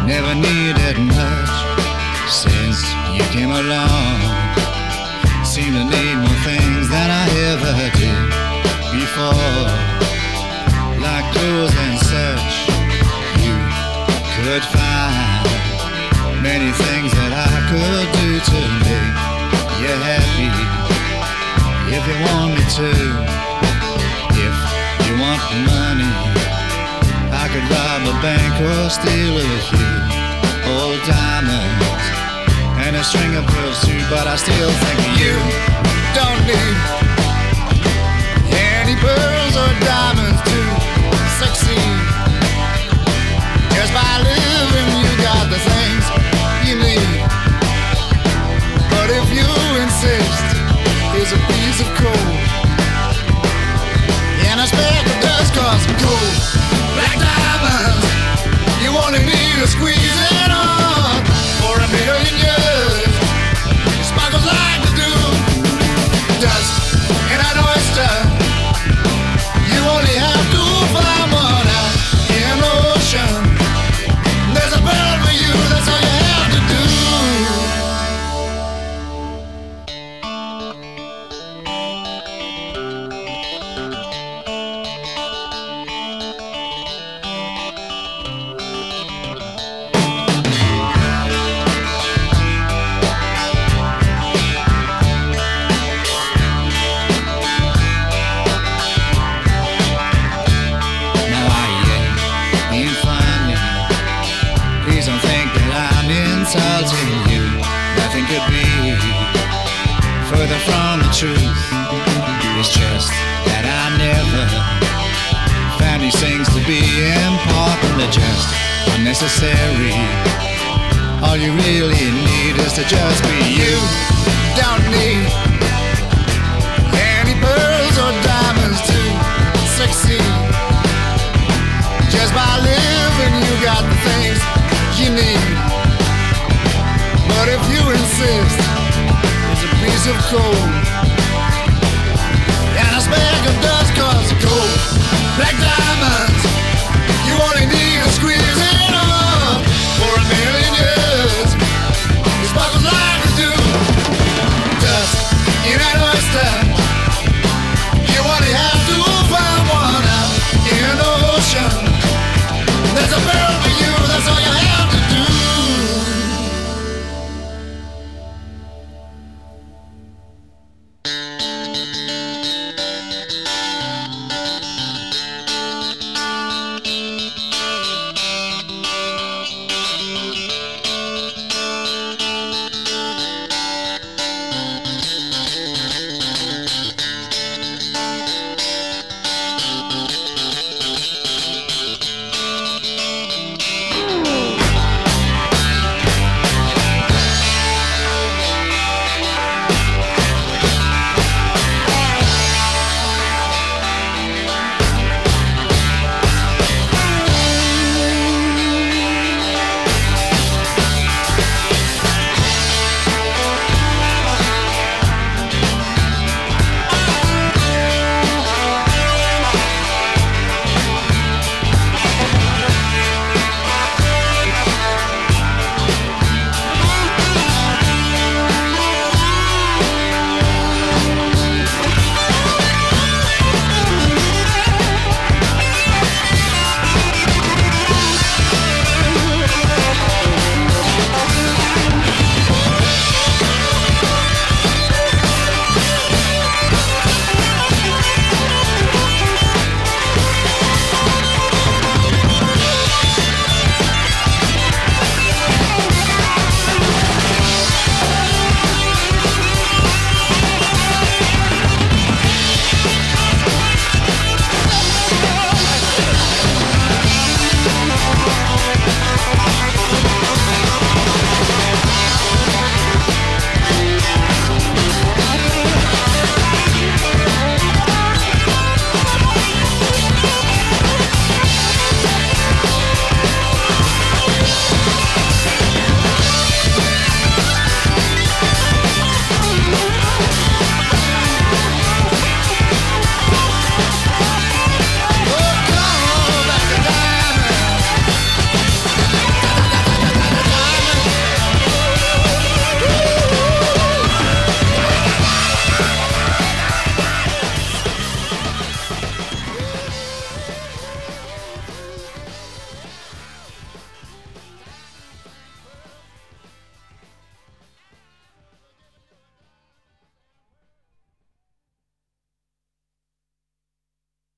Never needed much since you came along. Seem to need more things than I ever did before, like clothes and such. You could find many things that I could do to make you happy if you want me to. If you want money, I could rob a bank or steal a few old diamonds and a string of pearls too, but I still think you don't need any pearls or diamonds to succeed. Just by living you got the things you need. But if you insist, here's a piece of coal and a speck of dust, 'cause gold, black diamonds, you only need to squeeze it on for a million years. Sparkles like the dew, dust in an oyster. You only have to find one out in the ocean. There's a pearl for you, that's all you have to do. Insulting you, nothing could be further from the truth. It's just that I never found these things to be important. They're just unnecessary. All you really need is to just be you. Don't need any pearls or diamonds to succeed. Just by living you got the things you need. But if you insist, it's a piece of coal